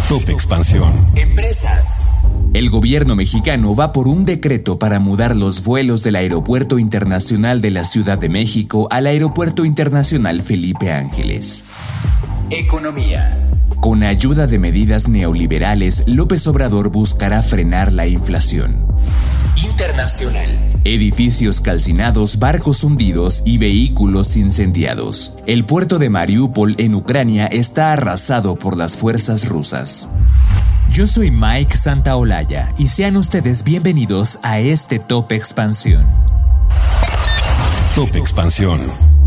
Top Expansión. Empresas. El gobierno mexicano va por un decreto para mudar los vuelos del Aeropuerto Internacional de la Ciudad de México al Aeropuerto Internacional Felipe Ángeles. Economía. Con ayuda de medidas neoliberales, López Obrador buscará frenar la inflación. Internacional. Edificios calcinados, barcos hundidos y vehículos incendiados. El puerto de Mariupol en Ucrania está arrasado por las fuerzas rusas. Yo soy Mike Santaolalla y sean ustedes bienvenidos a este Top Expansión. Top Expansión.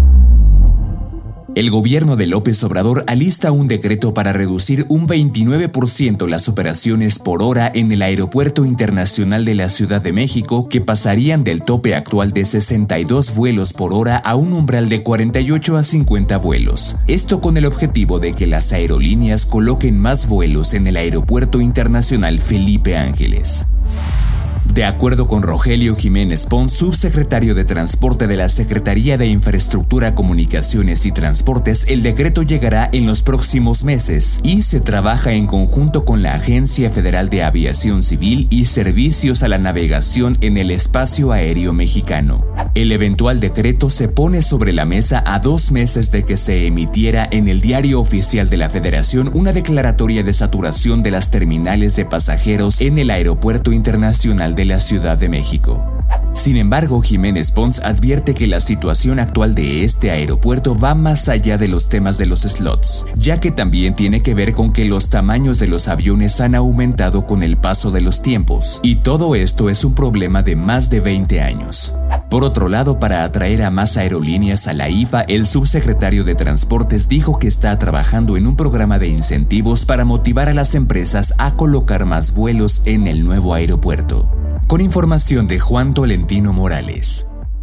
El gobierno de López Obrador alista un decreto para reducir un 29% las operaciones por hora en el Aeropuerto Internacional de la Ciudad de México, que pasarían del tope actual de 62 vuelos por hora a un umbral de 48 a 50 vuelos. Esto con el objetivo de que las aerolíneas coloquen más vuelos en el Aeropuerto Internacional Felipe Ángeles. De acuerdo con Rogelio Jiménez Pons, subsecretario de Transporte de la Secretaría de Infraestructura, Comunicaciones y Transportes, el decreto llegará en los próximos meses y se trabaja en conjunto con la Agencia Federal de Aviación Civil y Servicios a la Navegación en el Espacio Aéreo Mexicano. El eventual decreto se pone sobre la mesa a 2 meses de que se emitiera en el Diario Oficial de la Federación una declaratoria de saturación de las terminales de pasajeros en el Aeropuerto Internacional de la Ciudad de México. Sin embargo, Jiménez Pons advierte que la situación actual de este aeropuerto va más allá de los temas de los slots, ya que también tiene que ver con que los tamaños de los aviones han aumentado con el paso de los tiempos, y todo esto es un problema de más de 20 años. Por otro lado, para atraer a más aerolíneas a la IFA, el subsecretario de Transportes dijo que está trabajando en un programa de incentivos para motivar a las empresas a colocar más vuelos en el nuevo aeropuerto. Con información de Juan Tolentino Morales.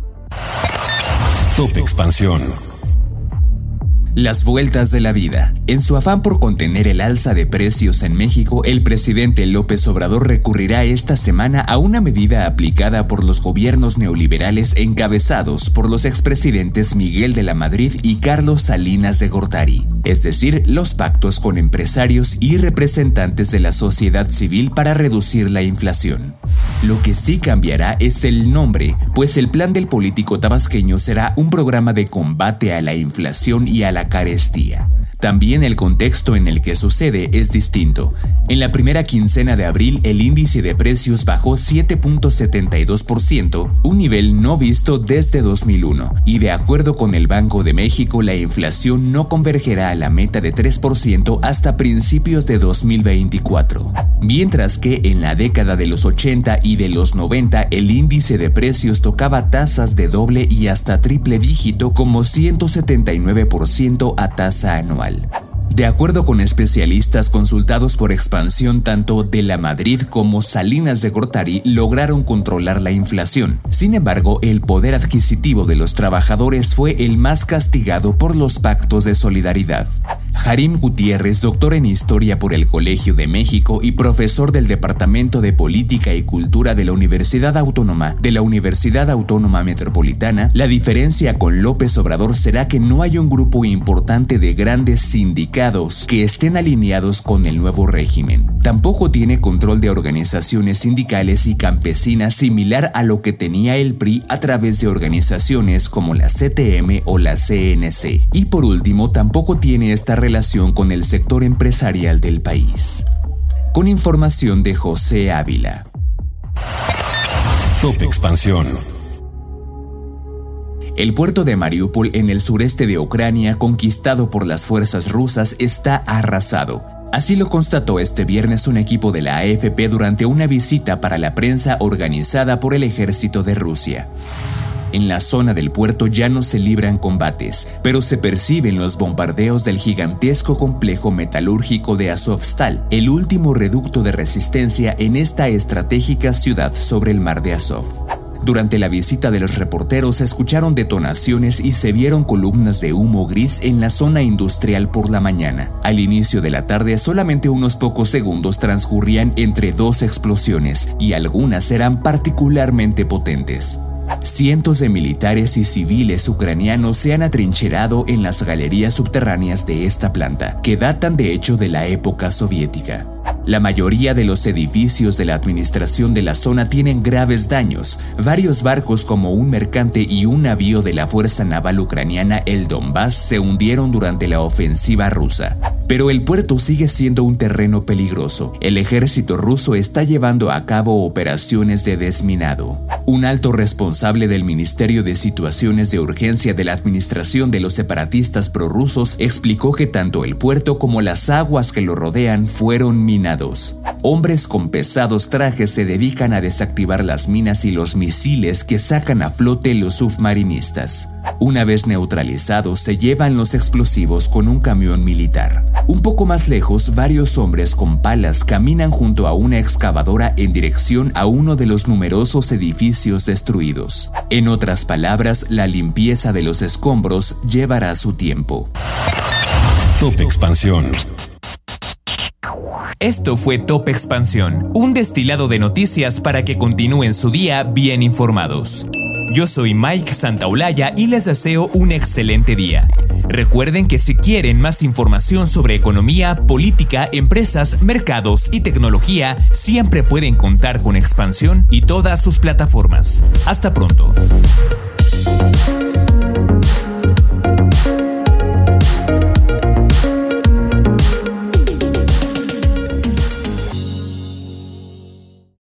Top Expansión. Las vueltas de la vida. En su afán por contener el alza de precios en México, el presidente López Obrador recurrirá esta semana a una medida aplicada por los gobiernos neoliberales encabezados por los expresidentes Miguel de la Madrid y Carlos Salinas de Gortari, es decir, los pactos con empresarios y representantes de la sociedad civil para reducir la inflación. Lo que sí cambiará es el nombre, pues el plan del político tabasqueño será un programa de combate a la inflación y a la carestía. También el contexto en el que sucede es distinto. En la primera quincena de abril, el índice de precios bajó 7.72%, un nivel no visto desde 2001, y de acuerdo con el Banco de México, la inflación no convergerá a la meta de 3% hasta principios de 2024. Mientras que en la década de los 80 y de los 90, el índice de precios tocaba tasas de doble y hasta triple dígito como 179% a tasa anual. De acuerdo con especialistas consultados por Expansión, tanto de la Madrid como Salinas de Gortari lograron controlar la inflación. Sin embargo, el poder adquisitivo de los trabajadores fue el más castigado por los pactos de solidaridad. Harim Gutiérrez, doctor en Historia por el Colegio de México y profesor del Departamento de Política y Cultura de la Universidad Autónoma Metropolitana, la diferencia con López Obrador será que no hay un grupo importante de grandes sindicados que estén alineados con el nuevo régimen. Tampoco tiene control de organizaciones sindicales y campesinas similar a lo que tenía el PRI a través de organizaciones como la CTM o la CNC. Y por último, tampoco tiene esta relación con el sector empresarial del país. Con información de José Ávila. Top Expansión. El puerto de Mariupol en el sureste de Ucrania, conquistado por las fuerzas rusas, está arrasado. Así lo constató este viernes un equipo de la AFP durante una visita para la prensa organizada por el ejército de Rusia. En la zona del puerto ya no se libran combates, pero se perciben los bombardeos del gigantesco complejo metalúrgico de Azovstal, el último reducto de resistencia en esta estratégica ciudad sobre el mar de Azov. Durante la visita de los reporteros se escucharon detonaciones y se vieron columnas de humo gris en la zona industrial por la mañana. Al inicio de la tarde, solamente unos pocos segundos transcurrían entre 2 explosiones y algunas eran particularmente potentes. Cientos de militares y civiles ucranianos se han atrincherado en las galerías subterráneas de esta planta, que datan de hecho de la época soviética. La mayoría de los edificios de la administración de la zona tienen graves daños. Varios barcos como un mercante y un navío de la Fuerza Naval Ucraniana, el Donbass, se hundieron durante la ofensiva rusa. Pero el puerto sigue siendo un terreno peligroso. El ejército ruso está llevando a cabo operaciones de desminado. Un alto responsable del Ministerio de Situaciones de Urgencia de la administración de los separatistas prorrusos explicó que tanto el puerto como las aguas que lo rodean fueron minados. Hombres con pesados trajes se dedican a desactivar las minas y los misiles que sacan a flote los submarinistas. Una vez neutralizados, se llevan los explosivos con un camión militar. Un poco más lejos, varios hombres con palas caminan junto a una excavadora en dirección a uno de los numerosos edificios destruidos. En otras palabras, la limpieza de los escombros llevará su tiempo. Top Expansión. Esto fue Top Expansión, un destilado de noticias para que continúen su día bien informados. Yo soy Mike Santaolalla y les deseo un excelente día. Recuerden que si quieren más información sobre economía, política, empresas, mercados y tecnología, siempre pueden contar con Expansión y todas sus plataformas. Hasta pronto.